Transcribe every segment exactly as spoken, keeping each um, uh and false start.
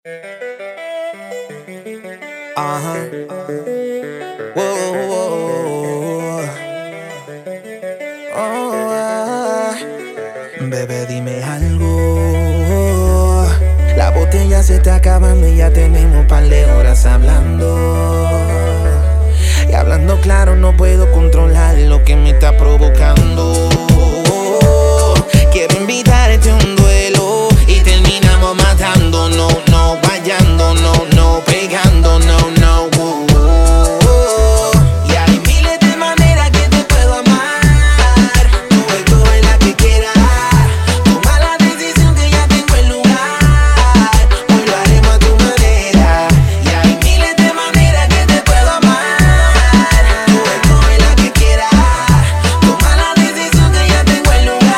Ajá. Whoa, whoa. Oh, ah. Bebé, dime algo. La botella se está acabando y ya tenemos un par de horas hablando. Y hablando claro, no puedo controlar lo que me está provocando. Quiero invitarte a un duelo y terminamos matando, no, no, vayando, no, no, pegando, no, no. Uh, uh, uh. Y hay miles de maneras que te puedo amar. Tú escoge la que quieras. Toma la decisión que ya tengo el lugar. Hoy lo haremos a tu manera. Y hay miles de maneras que te puedo amar. Tú escoge la que quieras. Toma la decisión que ya tengo el lugar.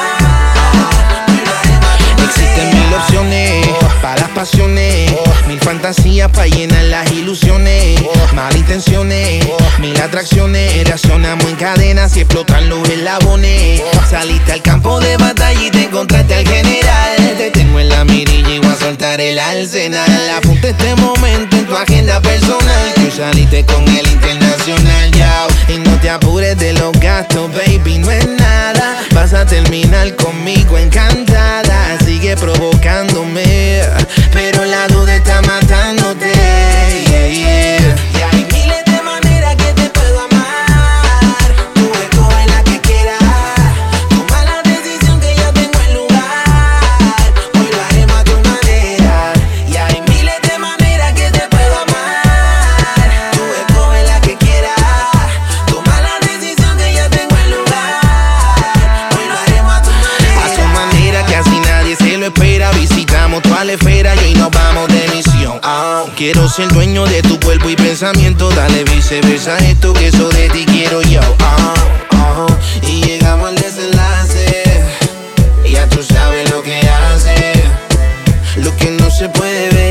Existen mil opciones para las pasiones, mil fantasías para llenar las ilusiones, malas intenciones, mil atracciones. Reaccionamos en cadenas y explotan los eslabones. Saliste al campo de batalla y te encontraste al general. Te tengo en la mirilla y voy a soltar el arsenal. Apunta este momento en tu agenda personal, que hoy saliste con el internacional, ya. Y no te apures de los gastos, baby, no es nada. Vas a terminar conmigo encantada. Sigue provocándome, pero la duda está matándote. Yeah, yeah. Y hay miles de maneras que te puedo amar. Tú escoge la que quieras. Toma la decisión que ya tengo el lugar. Hoy lo haremos a tu manera. Y hay miles de maneras que te puedo amar. Tú escoge la que quieras. Toma la decisión que ya tengo el lugar. Hoy lo haremos a tu manera. A tu manera que así nadie se lo espera. Visitamos toda la esfera y hoy nos vamos de misión. Oh, quiero ser dueño de tu cuerpo y pensamiento. Dale viceversa esto, que eso de ti quiero yo. Oh, oh, y llegamos al desenlace. Ya tú sabes lo que hace. Lo que no se puede ver